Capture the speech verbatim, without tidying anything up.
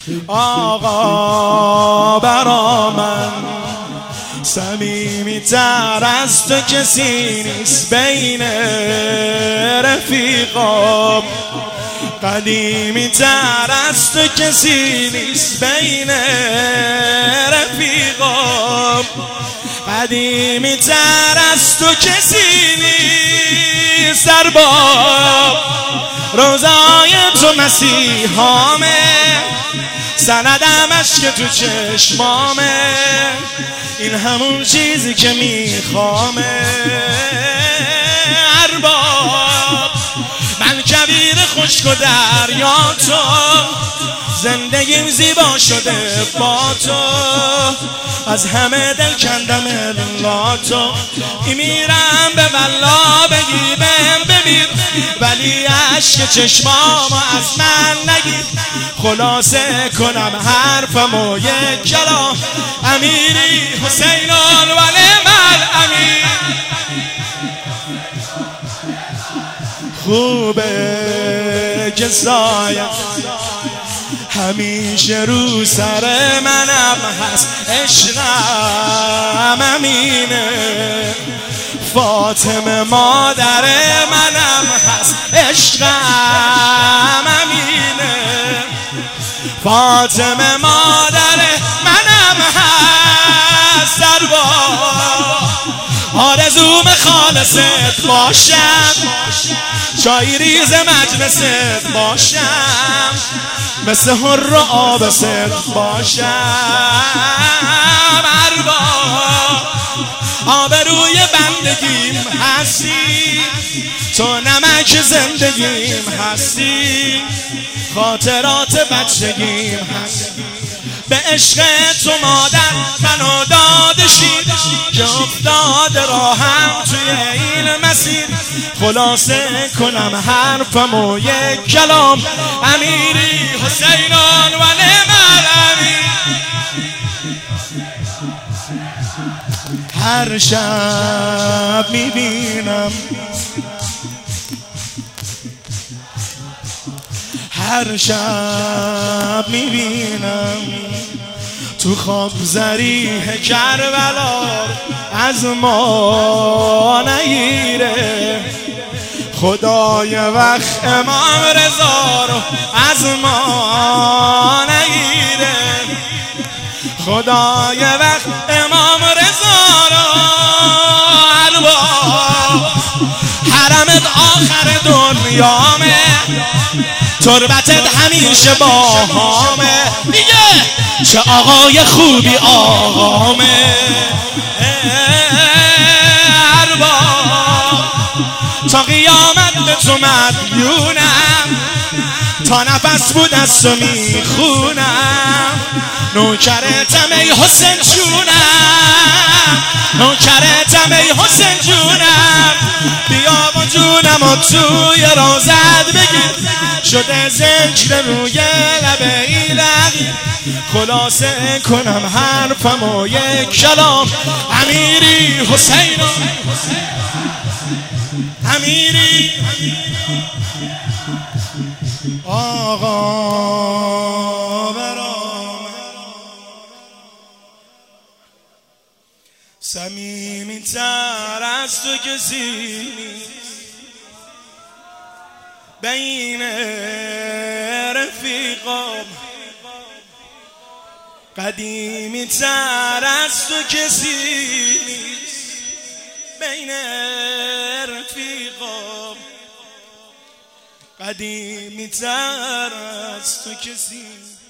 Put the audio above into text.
آقا برا من صمیمی تر از تو کسی نیست بین رفیقام، قدیمی تر از تو کسی نیست بین رفیقام، قدیمی تر از تو کسی نیست. در باب روزای تو مسیحامه، سندم اشک تو چشمامه، این همون چیزی که میخوامه. ارباب من کویر خشک و دریا تو، زندگیم زیبا شده با تو، از همه دل کندم الا تو. میرم به والله بگی بهم بمیر، ولی عشق چشمامو از من نگیر. خلاصه کنم حرفمو یک کلام، امیری حسینان و نعم الامیر. خوبه که سایه همیشه رو سر منم هست، عشقم امینه. فاطمه مادر منم هست، عشقم امینه. فاطمه مادر منم هست. در آرزوم خالصت باشم، چای ریز مجلست باشم، مثل هر آبست باشم. ارباب آبروی بندگیم هستی، تو نمک زندگیم هستی، خاطرات بچگیم هستی. به عشق تو مادر منو دادشی، که افتاد راهم توی این مسیر. خلاصه کنم حرفمو یک کلام، امیری حسینان و نعم الامیر. هر شب میبینم، هر شب میبینم تو خواب ضریح کربلا از ما نگیره. خدای وقت امام رضا رو از ما نگیره. خدای وقت امام رضا رو. ارباب حرمت آخر دنیامه، تربتت همیشه با هامه. دیگه چه آقای خوبی آقامه. ارباب تا قیامت به تو مدیونم، تا نفس بود از تو میخونم. نوکرتم ای حسین جونم، نوکرتم ای حسین جونم. بیا با جونم و توی روزت بگیر، شده ذکر روی لب ایلقی. خلاصه کنم حرفمو یک کلام، امیری حسین امیری. آقا برام صمیمی تر از تو کسی نیست بین رفیقام، قدیمی تر از تو کسی نیست بین رفیقام، قدیمی تر از تو کسی